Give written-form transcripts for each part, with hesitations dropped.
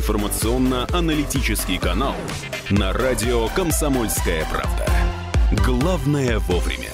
информационно-аналитический канал на радио «Комсомольская правда». Главное вовремя.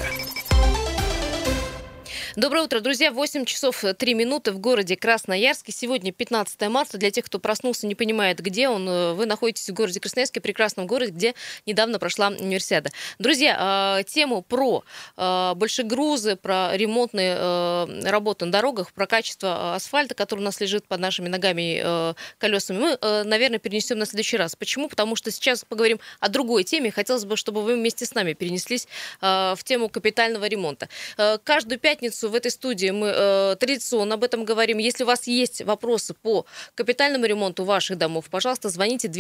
Доброе утро, друзья. 8 часов 3 минуты в городе Красноярске. Сегодня 15 марта. Для тех, кто проснулся, не понимает, где он, вы находитесь в городе Красноярске, прекрасном городе, где недавно прошла универсиада. Друзья, тему про большегрузы, про ремонтные работы на дорогах, про качество асфальта, который у нас лежит под нашими ногами и колесами, мы, наверное, перенесем на следующий раз. Почему? Потому что сейчас поговорим о другой теме. Хотелось бы, чтобы вы вместе с нами перенеслись в тему капитального ремонта. Каждую пятницу в этой студии мы традиционно об этом говорим. Если у вас есть вопросы по капитальному ремонту ваших домов, пожалуйста, звоните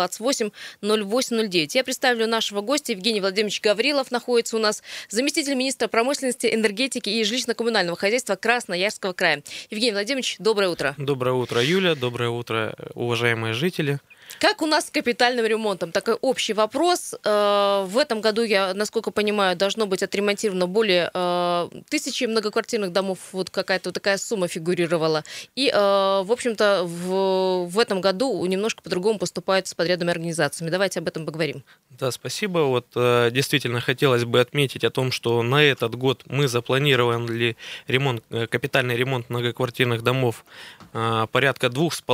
228-08-09. Я представлю нашего гостя. Евгений Владимирович Гаврилов находится у нас, заместитель министра промышленности, энергетики и жилищно-коммунального хозяйства Красноярского края. Евгений Владимирович, доброе утро. Доброе утро, Юля. Доброе утро, уважаемые жители. Как у нас с капитальным ремонтом? Такой общий вопрос. В этом году, я, насколько понимаю, должно быть отремонтировано более 1000 многоквартирных домов. Вот какая-то вот такая сумма фигурировала. И, в общем-то, в этом году немножко по-другому поступают с подрядными организациями. Давайте об этом поговорим. Да, спасибо. Вот действительно хотелось бы отметить о том, что на этот год мы запланировали капитальный ремонт многоквартирных домов. Порядка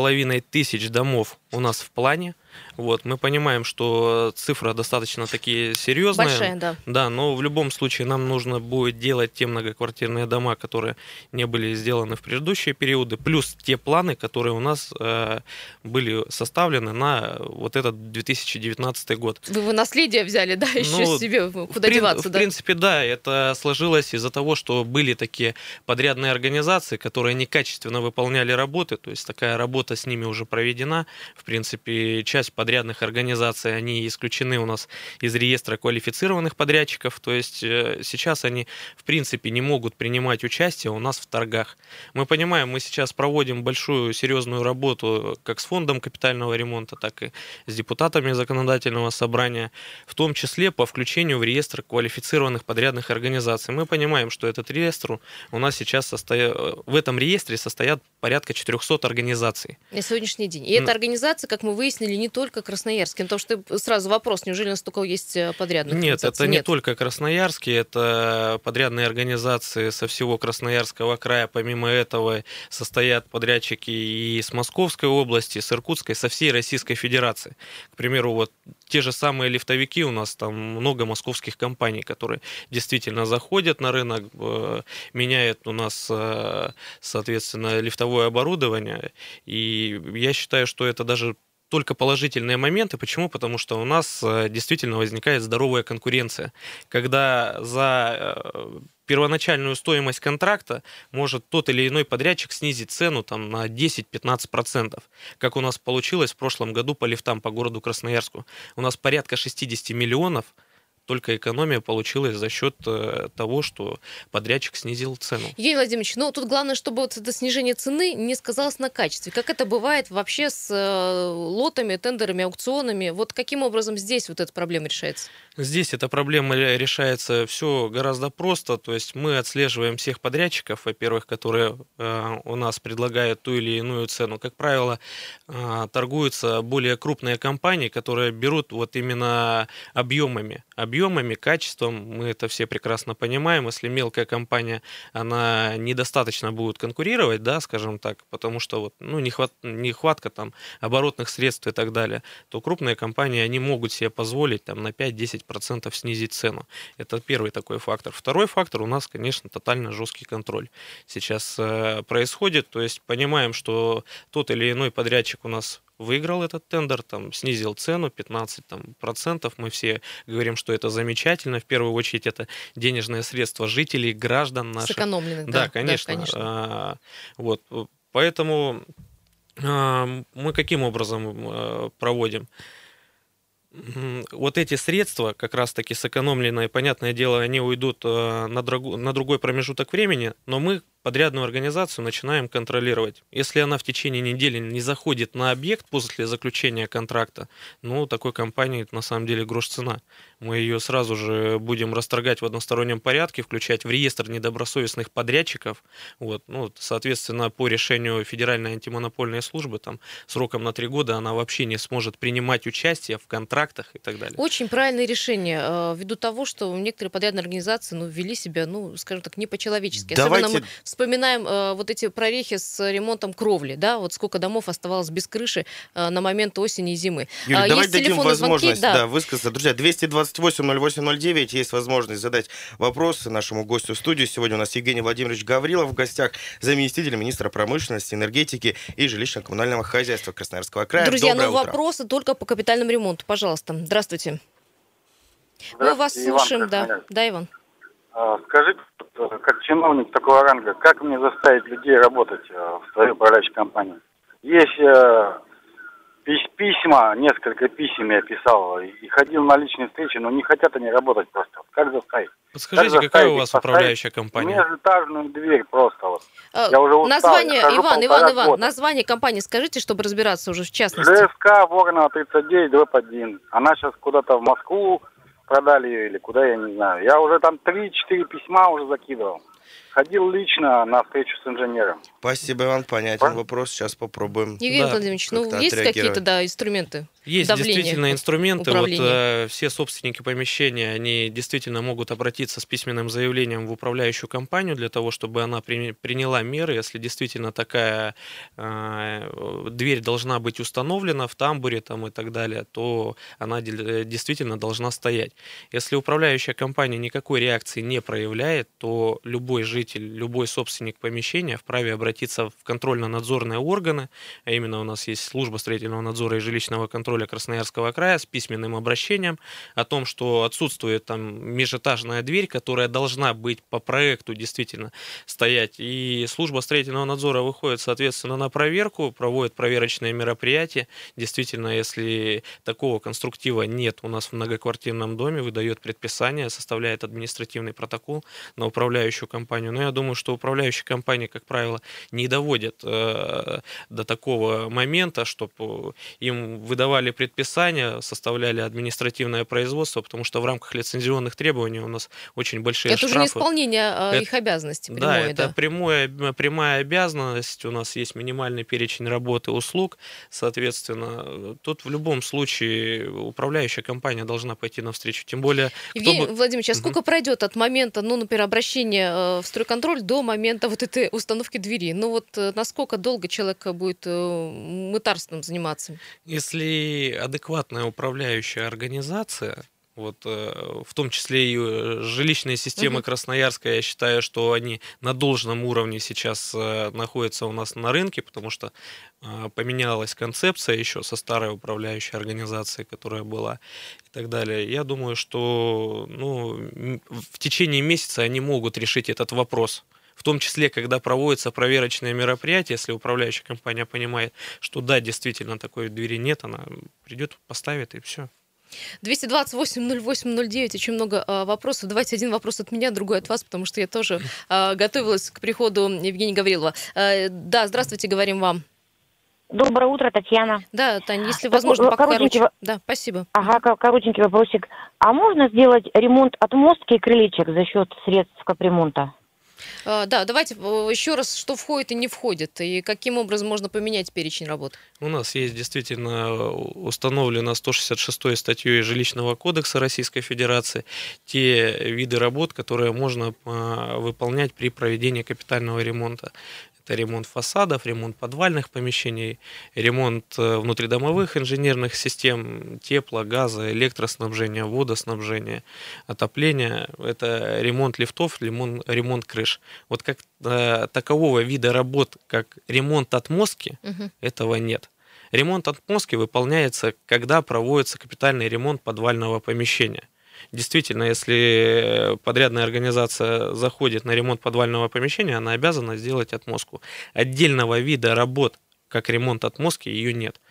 2500 домов у нас в плане. Вот, мы понимаем, что цифра достаточно такие серьезная. Большая, да. Да, но в любом случае нам нужно будет делать те многоквартирные дома, которые не были сделаны в предыдущие периоды, плюс те планы, которые у нас были составлены на вот этот 2019 год. Вы наследие взяли, да, еще себе куда деваться, да? В принципе, да, это сложилось из-за того, что были такие подрядные организации, которые некачественно выполняли работы, то есть такая работа с ними уже проведена. В принципе, часть подрядных организаций, они исключены у нас из реестра квалифицированных подрядчиков, то есть сейчас они в принципе не могут принимать участие у нас в торгах. Мы понимаем, мы сейчас проводим большую серьезную работу как с фондом капитального ремонта, так и с депутатами законодательного собрания, в том числе по включению в реестр квалифицированных подрядных организаций. Мы понимаем, что этот реестр у нас сейчас в этом реестре состоят порядка 400 организаций. На сегодняшний день. И эта организация, как мы выяснили, не только красноярские, потому что сразу вопрос, неужели у нас только есть подрядные организации? Нет, это не только красноярские, это подрядные организации со всего Красноярского края. Помимо этого состоят подрядчики и с Московской области, с Иркутской, со всей Российской Федерации. К примеру, вот те же самые лифтовики, у нас там много московских компаний, которые действительно заходят на рынок, меняют у нас, соответственно, лифтовое оборудование. И я считаю, что это даже только положительные моменты. Почему? Потому что у нас действительно возникает здоровая конкуренция. Когда за первоначальную стоимость контракта может тот или иной подрядчик снизить цену там, на 10-15%. Как у нас получилось в прошлом году по лифтам по городу Красноярску. У нас порядка 60 миллионов только экономия получилась за счет того, что подрядчик снизил цену. Евгений Владимирович, ну тут главное, чтобы вот это снижение цены не сказалось на качестве. Как это бывает вообще с лотами, тендерами, аукционами? Вот каким образом здесь вот эта проблема решается? Здесь эта проблема решается все гораздо просто. То есть мы отслеживаем всех подрядчиков, во-первых, которые у нас предлагают ту или иную цену. Как правило, торгуются более крупные компании, которые берут вот именно объемами, качеством, мы это все прекрасно понимаем. Если мелкая компания, она недостаточно будет конкурировать, да, скажем так, потому что вот, нехватка там оборотных средств и так далее, то крупные компании, они могут себе позволить там на 5-10% снизить цену. Это первый такой фактор. Второй фактор у нас, конечно, тотально жесткий контроль сейчас происходит, то есть понимаем, что тот или иной подрядчик у нас выиграл этот тендер, там, снизил цену 15%. Мы все говорим, что это замечательно. В первую очередь это денежные средства жителей, граждан наших. Сэкономлены, да. Да, конечно. Да, конечно. Вот. Поэтому мы каким образом проводим? Вот эти средства, как раз-таки сэкономленные, понятное дело, они уйдут на другой промежуток времени, но мы подрядную организацию начинаем контролировать. Если она в течение недели не заходит на объект после заключения контракта, ну, такой компании на самом деле грош цена. Мы ее сразу же будем расторгать в одностороннем порядке, включать в реестр недобросовестных подрядчиков. Вот. Ну, соответственно, по решению Федеральной антимонопольной службы, там, сроком на 3 года она вообще не сможет принимать участие в контрактах и так далее. Очень правильное решение, ввиду того, что некоторые подрядные организации вели себя, скажем так, не по-человечески. Особенно мы вспоминаем вот эти прорехи с ремонтом кровли, да, вот сколько домов оставалось без крыши на момент осени и зимы. Юлия, давайте дадим возможность высказаться. Друзья, 228-08-09, есть возможность задать вопросы нашему гостю в студии. Сегодня у нас Евгений Владимирович Гаврилов в гостях, заместитель министра промышленности, энергетики и жилищно-коммунального хозяйства Красноярского края. Друзья, вопросы только по капитальному ремонту. Пожалуйста, здравствуйте. Мы вас слушаем, да, Иван. Скажите, как чиновник такого ранга, как мне заставить людей работать в своей управляющей компании? Есть письма, несколько писем я писал и ходил на личные встречи, но не хотят они работать просто. Как заставить? Подскажите, какая у вас управляющая компания? Межэтажную дверь просто вот. Я уже устал, название, Иван, название компании скажите, чтобы разбираться уже в частности. ЖСК Воронова 39-1. Она сейчас куда-то в Москву продали ее или куда, я не знаю. Я уже там 3-4 письма уже закидывал. Ходил лично на встречу с инженером. Спасибо, Иван, понятен вопрос. Сейчас попробуем. Евгений Владимирович, есть какие-то инструменты? Есть действительно инструменты. Вот, все собственники помещения, они действительно могут обратиться с письменным заявлением в управляющую компанию для того, чтобы она приняла меры. Если действительно такая дверь должна быть установлена в тамбуре там, и так далее, то она действительно должна стоять. Если управляющая компания никакой реакции не проявляет, то любой житель, любой собственник помещения вправе обратиться в контрольно-надзорные органы, а именно у нас есть служба строительного надзора и жилищного контроля Красноярского края с письменным обращением о том, что отсутствует там межэтажная дверь, которая должна быть по проекту действительно стоять. И служба строительного надзора выходит, соответственно, на проверку, проводит проверочные мероприятия. Действительно, если такого конструктива нет у нас в многоквартирном доме, выдает предписание, составляет административный протокол на управляющую компанию. Но я думаю, что управляющие компании, как правило, не доводят до такого момента, чтобы им выдавали предписания, составляли административное производство, потому что в рамках лицензионных требований у нас очень большие штрафы. Это уже не исполнение их обязанностей. Да, это прямая обязанность. У нас есть минимальный перечень работы, услуг. Соответственно, тут в любом случае управляющая компания должна пойти навстречу. Тем более... Евгений Владимирович, а сколько пройдет от момента, например, обращения в стройконтроль до момента вот этой установки двери? Насколько долго человек будет мытарством заниматься? Если адекватная управляющая организация, в том числе и жилищные системы Красноярска, я считаю, что они на должном уровне сейчас находятся у нас на рынке, потому что поменялась концепция еще со старой управляющей организацией, которая была, и так далее. Я думаю, что в течение месяца они могут решить этот вопрос. В том числе, когда проводятся проверочные мероприятия, если управляющая компания понимает, что да, действительно такой двери нет, она придет, поставит и все. 228-08-09, очень много вопросов. Давайте один вопрос от меня, другой от вас, потому что я тоже готовилась к приходу Евгения Гаврилова. Да, здравствуйте, говорим вам. Доброе утро, Татьяна. Да, Таня, если возможно, покороче. Да, спасибо. Ага, коротенький вопросик. А можно сделать ремонт отмостки и крылечек за счет средств капремонта? Да, давайте еще раз, что входит и не входит, и каким образом можно поменять перечень работ. У нас есть действительно установлено 166 статьей Жилищного кодекса Российской Федерации те виды работ, которые можно выполнять при проведении капитального ремонта. Это ремонт фасадов, ремонт подвальных помещений, ремонт внутридомовых инженерных систем, тепла, газа, электроснабжения, водоснабжения, отопления. Это ремонт лифтов, ремонт крыш. Вот как такового вида работ, как ремонт отмостки, этого нет. Ремонт отмостки выполняется, когда проводится капитальный ремонт подвального помещения. Действительно, если подрядная организация заходит на ремонт подвального помещения, она обязана сделать отмостку. Отдельного вида работ, как ремонт отмостки, ее нет.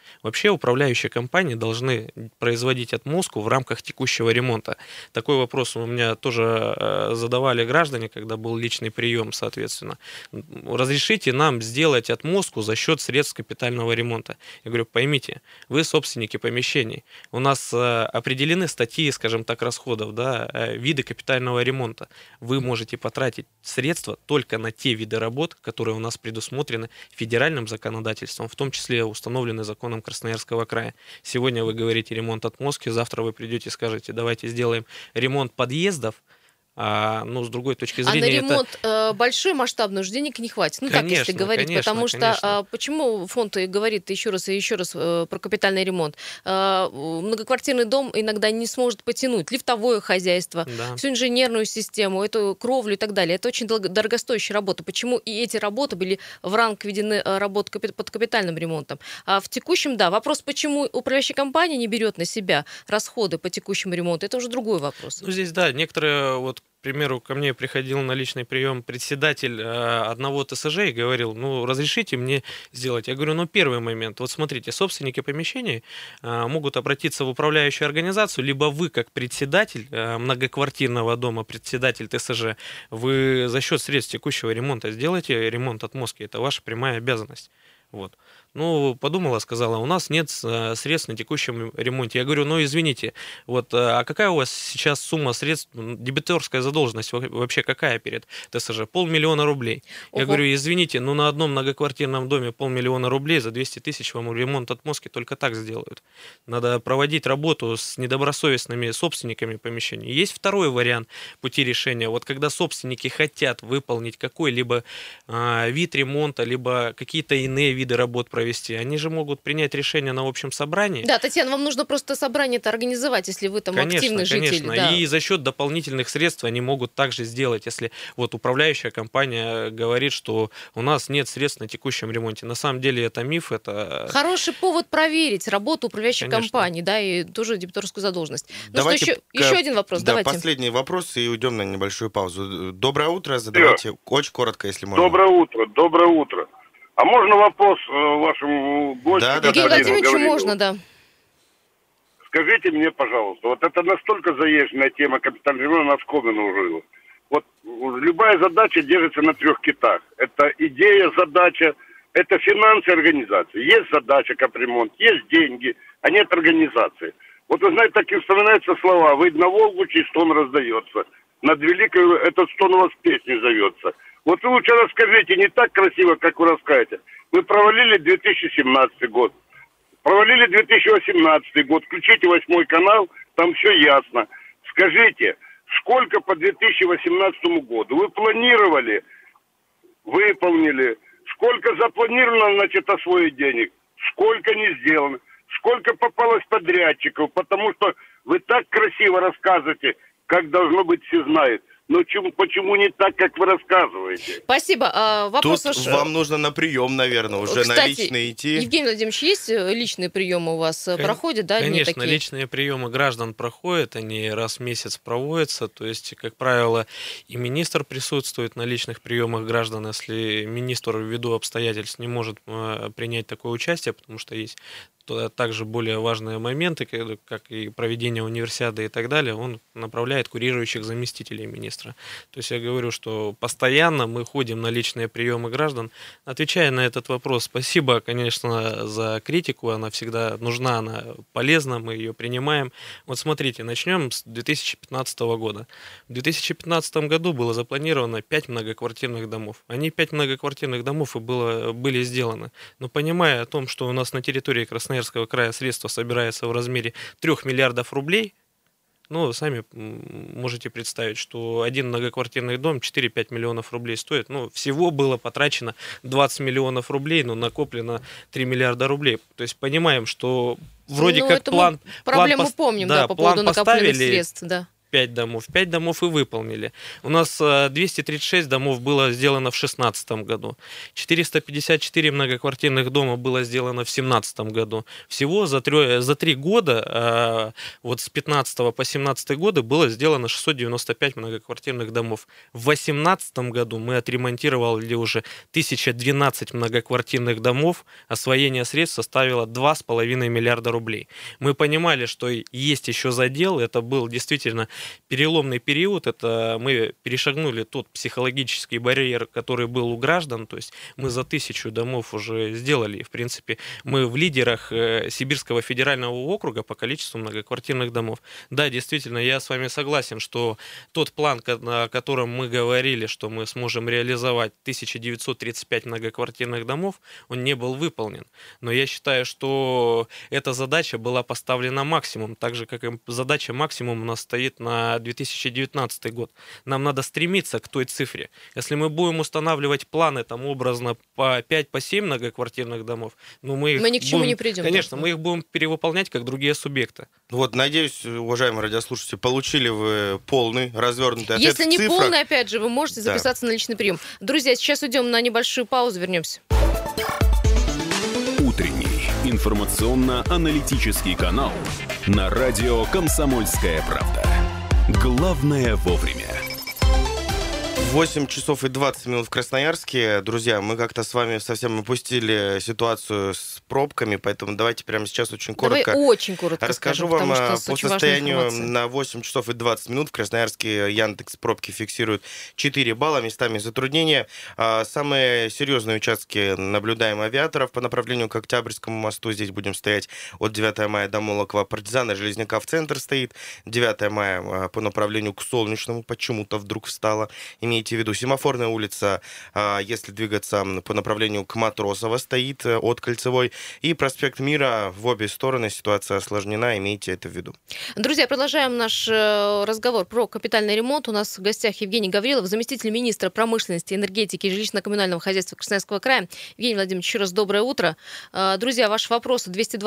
Вообще управляющие компании должны производить отмостку в рамках текущего ремонта. Такой вопрос у меня тоже задавали граждане, когда был личный прием, соответственно. Разрешите нам сделать отмостку за счет средств капитального ремонта. Я говорю, поймите, вы собственники помещений. У нас определены статьи, скажем так, расходов, да, виды капитального ремонта. Вы можете потратить средства только на те виды работ, которые у нас предусмотрены федеральным законодательством, в том числе установлены законом Красноярского края. Сегодня вы говорите ремонт отмостки, завтра вы придете и скажете, давайте сделаем ремонт подъездов. Но с другой точки зрения... А на ремонт большой, масштабный уже денег не хватит. Ну, конечно, так, если говорить. Потому что почему фонд говорит еще раз и еще раз про капитальный ремонт? Многоквартирный дом иногда не сможет потянуть лифтовое хозяйство, всю инженерную систему, эту кровлю и так далее. Это очень дорогостоящая работа. Почему и эти работы были в ранг введены работ под капитальным ремонтом? А в текущем, вопрос, почему управляющая компания не берет на себя расходы по текущему ремонту, это уже другой вопрос. Ну, здесь, некоторые, к примеру, ко мне приходил на личный прием председатель одного ТСЖ и говорил, разрешите мне сделать. Я говорю, первый момент, смотрите, собственники помещений могут обратиться в управляющую организацию, либо вы, как председатель многоквартирного дома, председатель ТСЖ, вы за счет средств текущего ремонта сделаете ремонт отмостки, это ваша прямая обязанность. Подумала, сказала, у нас нет средств на текущем ремонте. Я говорю, извините, а какая у вас сейчас сумма средств, дебиторская задолженность вообще какая перед ТСЖ? 500 000 рублей. Я говорю, извините, на одном многоквартирном доме 500 000 рублей, за 200 000 вам ремонт отмостки только так сделают. Надо проводить работу с недобросовестными собственниками помещений. Есть второй вариант пути решения. Когда собственники хотят выполнить какой-либо вид ремонта, либо какие-то иные виды работ провести, они же могут принять решение на общем собрании. Да, Татьяна, вам нужно просто собрание-то организовать, если вы там активный житель. Конечно, и за счет дополнительных средств они могут также сделать, если управляющая компания говорит, что у нас нет средств на текущем ремонте. На самом деле это миф, это... Хороший повод проверить работу управляющей компании, и тоже дебиторскую задолженность. Давайте еще один вопрос. Да, давайте. Последний вопрос, и уйдем на небольшую паузу. Доброе утро, задавайте очень коротко, если можно. Доброе утро. А можно вопрос вашему гостю? Да, Евгению Владимировичу можно, да. Скажите мне, пожалуйста, это настолько заезженная тема капитального ремонта, наскомина уже. Любая задача держится на 3 китах. Это идея, задача, это финансы, организации. Есть задача капремонт, есть деньги, а нет организации. Вы знаете, так и вспоминаются слова. Выйдь на Волгу, чей стон раздается. Над Великой этот стон у вас песней зовется. Вы лучше расскажите, не так красиво, как вы расскажете. Вы провалили 2017 год, провалили 2018 год, включите 8 канал, там все ясно. Скажите, сколько по 2018 году вы планировали, выполнили, сколько запланировано, освоить денег, сколько не сделано, сколько попалось подрядчиков, потому что вы так красиво рассказываете, как должно быть, все знают. Но почему не так, как вы рассказываете? Спасибо. Вопрос вам нужно на прием, наверное, уже на личные идти. Евгений Владимирович, есть личные приемы у вас? Проходят, да? Конечно, личные приемы граждан проходят, они раз в месяц проводятся. То есть, как правило, и министр присутствует на личных приемах граждан, если министр ввиду обстоятельств не может принять такое участие, потому что есть также более важные моменты, как и проведение универсиады и так далее, он направляет курирующих заместителей министра. То есть я говорю, что постоянно мы ходим на личные приемы граждан. Отвечая на этот вопрос, спасибо, конечно, за критику, она всегда нужна, она полезна, мы ее принимаем. Смотрите, начнем с 2015 года. В 2015 году было запланировано 5 многоквартирных домов. 5 многоквартирных домов и были сделаны. Но понимая о том, что у нас на территории Красноярского края средства собирается в размере 3 миллиардов рублей, сами можете представить, что один многоквартирный дом 4-5 миллионов рублей стоит. Всего было потрачено 20 миллионов рублей, но накоплено 3 миллиарда рублей. То есть понимаем, что вроде как проблему помним, по поводу накопленных средств, да. 5 домов. 5 домов и выполнили. У нас 236 домов было сделано в 2016 году. 454 многоквартирных дома было сделано в 2017 году. Всего за 3 года, вот с 15 по 17 годы, было сделано 695 многоквартирных домов. В 2018 году мы отремонтировали уже 1012 многоквартирных домов. Освоение средств составило 2,5 миллиарда рублей. Мы понимали, что есть еще задел. Это был действительно переломный период. Это мы перешагнули тот психологический барьер, который был у граждан. То есть мы за 1000 домов уже сделали. И, в принципе, мы в лидерах Сибирского федерального округа по количеству многоквартирных домов. Да, действительно, я с вами согласен, что тот план, о котором мы говорили, что мы сможем реализовать 1935 многоквартирных домов, он не был выполнен. Но я считаю, что эта задача была поставлена максимум, так же, как и задача максимум у нас стоит на 2019 год. Нам надо стремиться к той цифре. Если мы будем устанавливать планы, там, образно, по 5-7 многоквартирных домов, ну, мы ни к чему не придем. Конечно, мы их будем перевыполнять, как другие субъекты. Вот, надеюсь, уважаемые радиослушатели, получили вы полный, развернутый ответ. Если не полный, опять же, вы можете записаться на личный прием. Друзья, сейчас уйдем на небольшую паузу, вернемся. Утренний информационно-аналитический канал на радио «Комсомольская правда». Главное вовремя. 8 часов и 20 минут в Красноярске. Друзья, мы как-то с вами совсем упустили ситуацию с пробками, поэтому давайте прямо сейчас очень коротко, расскажу вам по состоянию на 8 часов и 20 минут. В Красноярске Яндекс пробки фиксирует 4 балла, местами затруднения. Самые серьезные участки наблюдаем авиаторов по направлению к Октябрьскому мосту. Здесь будем стоять от 9 мая до Молокова, Партизана, Железняка в центр стоит. 9 мая по направлению к Солнечному почему-то вдруг встала. Имейте в виду, Семафорная улица, если двигаться по направлению к Матросова, стоит от Кольцевой. И проспект Мира в обе стороны. Ситуация осложнена, имейте это в виду. Друзья, продолжаем наш разговор про капитальный ремонт. У нас в гостях Евгений Гаврилов, заместитель министра промышленности, энергетики и жилищно-коммунального хозяйства Красноярского края. Евгений Владимирович, еще раз доброе утро. Друзья, ваши вопросы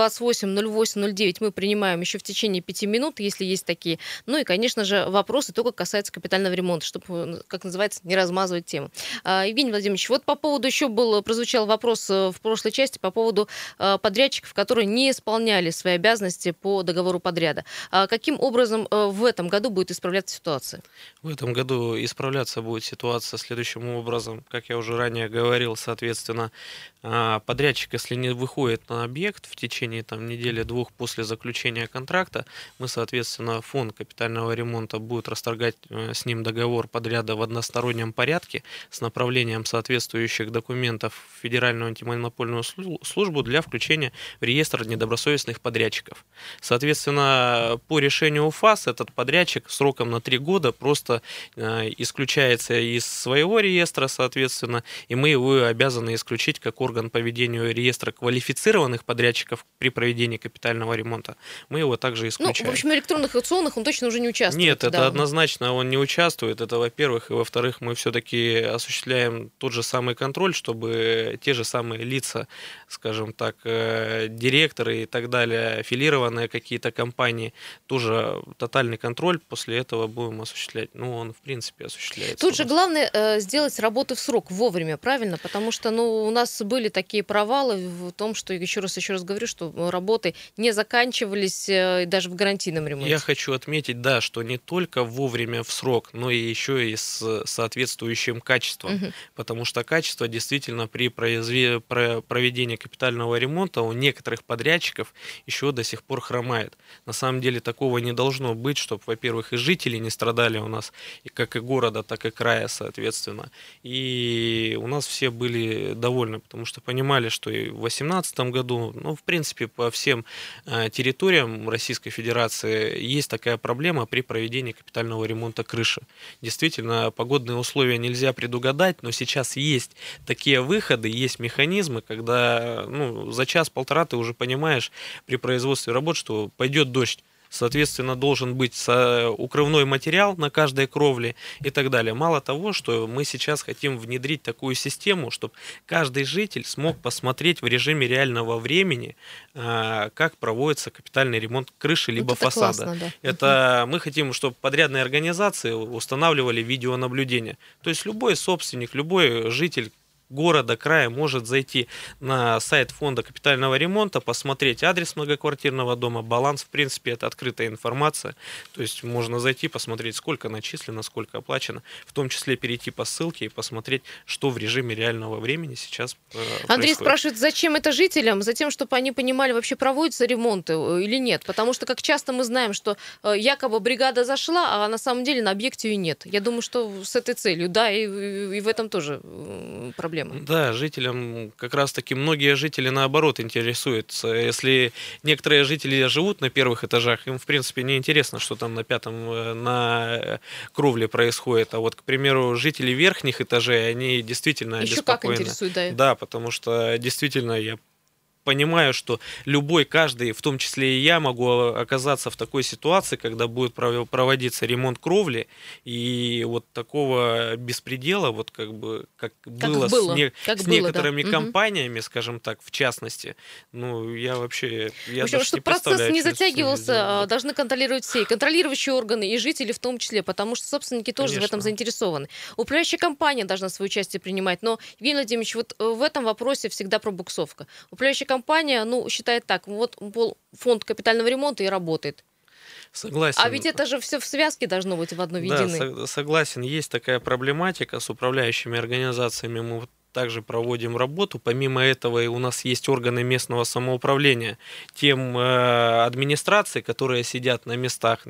228-08-09 мы принимаем еще в течение 5 минут, если есть такие. Ну и, конечно же, вопросы только касаются капитального ремонта, чтобы, как называется, не размазывать тему. Евгений Владимирович, вот по поводу еще прозвучал вопрос в прошлой части по поводу подрядчиков, которые не исполняли свои обязанности по договору подряда. Каким образом в этом году будет исправляться ситуация? В этом году исправляться будет ситуация следующим образом. Как я уже ранее говорил, соответственно, подрядчик, если не выходит на объект в течение недели-двух после заключения контракта, мы, соответственно, фонд капитального ремонта будет расторгать с ним договор подряда в одностороннем порядке с направлением соответствующих документов в Федеральную антимонопольную службу для включения в реестр недобросовестных подрядчиков. Соответственно, по решению УФАС этот подрядчик сроком на 3 года просто исключается из своего реестра, соответственно, и мы его обязаны исключить как орган по ведению реестра квалифицированных подрядчиков при проведении капитального ремонта. Мы его также исключаем. Ну, в общем, в электронных аукционах он точно уже не участвует. Нет, это однозначно он не участвует. Это, во-первых. И, во-вторых, мы все-таки осуществляем тот же самый контроль, чтобы те же самые лица, скажем так, директоры и так далее, аффилированные какие-то компании, тоже тотальный контроль после этого будем осуществлять. Ну, он, в принципе, осуществляется. Тут же главное сделать работы в срок, вовремя, правильно? Потому что, у нас были такие провалы в том, что, еще раз говорю, что работы не заканчивались даже в гарантийном ремонте. Я хочу отметить, да, что не только вовремя в срок, но и еще и с соответствующим качеством. Потому что качество действительно при проведении капитального ремонта у некоторых подрядчиков еще до сих пор хромает. На самом деле такого не должно быть, чтобы, во-первых, и жители не страдали у нас, и как и города, так и края, соответственно. И у нас все были довольны, потому что понимали, что и в 2018 году, в принципе, по всем территориям Российской Федерации есть такая проблема при проведении капитального ремонта крыши. Действительно, погодные условия нельзя предугадать, но сейчас есть такие выходы, есть механизмы, когда за час-полтора ты уже понимаешь при производстве работ, что пойдет дождь. соответственно, должен быть укрывной материал на каждой кровле и так далее. Мало того, что мы сейчас хотим внедрить такую систему, чтобы каждый житель смог посмотреть в режиме реального времени, как проводится капитальный ремонт крыши либо фасада. Классно, да. Это мы хотим, чтобы подрядные организации устанавливали видеонаблюдение. То есть любой собственник, любой житель города, края может зайти на сайт фонда капитального ремонта, посмотреть адрес многоквартирного дома, баланс, в принципе, это открытая информация, то есть можно зайти, посмотреть, сколько начислено, сколько оплачено, в том числе перейти по ссылке и посмотреть, что в режиме реального времени сейчас Андрей происходит. Спрашивает, зачем это жителям? Затем, чтобы они понимали, вообще проводятся ремонты или нет, потому что, как часто мы знаем, что якобы бригада зашла, а на самом деле на объекте ее нет. Я думаю, что с этой целью, да, и в этом тоже проблема. Да, жителям как раз-таки многие жители наоборот интересуются. Если некоторые жители живут на первых этажах, им в принципе не интересно, что там на пятом на кровле происходит. А вот, к примеру, жители верхних этажей, они действительно еще обеспокоены. Как интересует, да. Да, потому что действительно я понимаю, что каждый, в том числе и я, могу оказаться в такой ситуации, когда будет проводиться ремонт кровли, и вот такого беспредела, вот как было с некоторыми компаниями, скажем так, в частности, ну, я вообще... В общем, чтобы процесс не затягивался, должны контролировать все, и контролирующие органы, и жители в том числе, потому что собственники тоже в этом заинтересованы. Управляющая компания должна свое участие принимать, но, Евгений Владимирович, вот в этом вопросе всегда пробуксовка. Управляющая компания, считает так, вот фонд капитального ремонта и работает. Согласен. А ведь это же все в связке должно быть в одно единое. Да, согласен. Есть такая проблематика с управляющими организациями. Мы также проводим работу. Помимо этого, у нас есть органы местного самоуправления. Тем администрации, которые сидят на местах,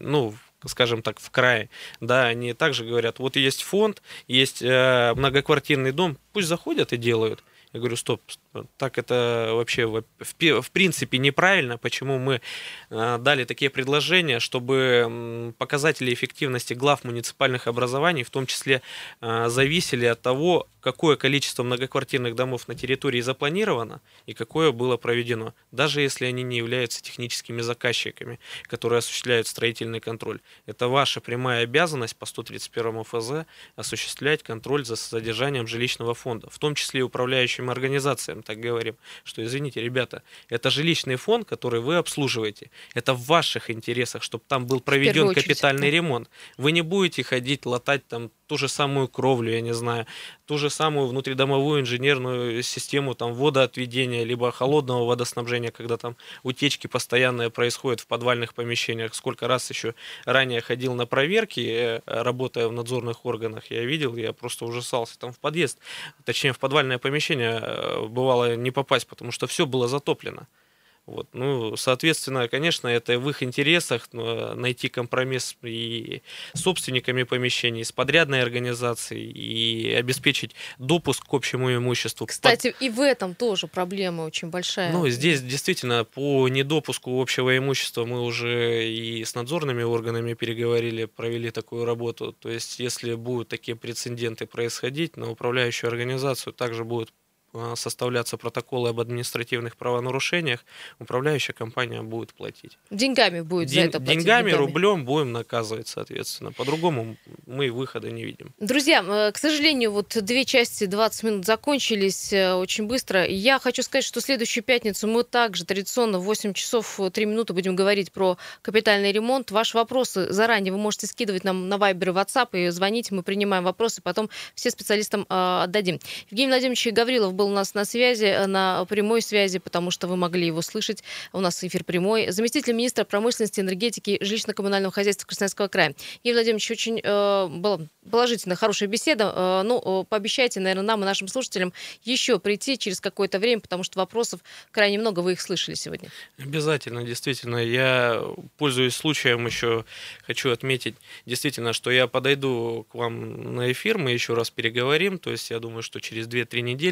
скажем так, в крае, да, они также говорят, вот есть фонд, есть многоквартирный дом, пусть заходят и делают. Я говорю, стоп, так это вообще в принципе неправильно. Почему мы дали такие предложения, чтобы показатели эффективности глав муниципальных образований, в том числе, зависели от того, какое количество многоквартирных домов на территории запланировано и какое было проведено, даже если они не являются техническими заказчиками, которые осуществляют строительный контроль. Это ваша прямая обязанность по 131 ФЗ осуществлять контроль за содержанием жилищного фонда, в том числе и управляющим организациям, так говорим, что, извините, ребята, это жилищный фонд, который вы обслуживаете, это в ваших интересах, чтобы там был проведен капитальный ремонт. Вы не будете ходить, латать там ту же самую кровлю, я не знаю, ту же самую внутридомовую инженерную систему там водоотведения, либо холодного водоснабжения, когда там утечки постоянные происходят в подвальных помещениях. Сколько раз еще ранее ходил на проверки, работая в надзорных органах, я просто ужасался. Там в подъезд, точнее в подвальное помещение бывало не попасть, потому что все было затоплено. Вот. Соответственно, конечно, это в их интересах найти компромисс и с собственниками помещений, с подрядной организацией и обеспечить допуск к общему имуществу. Кстати, и в этом тоже проблема очень большая. Здесь действительно по недопуску общего имущества мы уже и с надзорными органами переговорили, провели такую работу. То есть, если будут такие прецеденты происходить, на управляющую организацию также будут составляться протоколы об административных правонарушениях, управляющая компания будет платить. Деньгами будет за это платить? Деньгами, рублем будем наказывать, соответственно. По-другому мы выхода не видим. Друзья, к сожалению, две части 20 минут закончились очень быстро. Я хочу сказать, что следующую пятницу мы также традиционно в 8 часов 3 минуты будем говорить про капитальный ремонт. Ваши вопросы заранее вы можете скидывать нам на Viber и WhatsApp и звонить. Мы принимаем вопросы, потом все специалистам отдадим. Евгений Владимирович Гаврилов был у нас на связи, на прямой связи, потому что вы могли его слышать. У нас эфир прямой. Заместитель министра промышленности, энергетики и жилищно-коммунального хозяйства Красноярского края. Евгений Владимирович, очень была положительная, хорошая беседа. Пообещайте, наверное, нам и нашим слушателям еще прийти через какое-то время, потому что вопросов крайне много, вы их слышали сегодня. Обязательно, действительно. Я, пользуясь случаем, еще хочу отметить, действительно, что я подойду к вам на эфир, мы еще раз переговорим, то есть я думаю, что через 2-3 недели.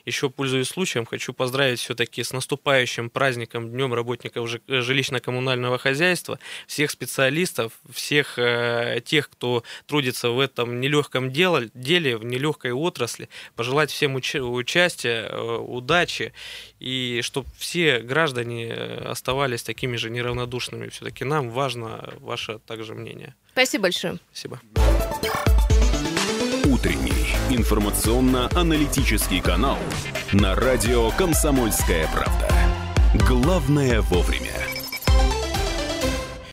еще, пользуясь случаем, хочу поздравить все-таки с наступающим праздником, Днем работников жилищно-коммунального хозяйства, всех специалистов, всех тех, кто трудится в этом нелегком деле, в нелегкой отрасли, пожелать всем участия, удачи, и чтобы все граждане оставались такими же неравнодушными. Все-таки нам важно ваше также мнение. Спасибо большое. Спасибо. Утренний информационно-аналитический канал на радио «Комсомольская правда». Главное вовремя.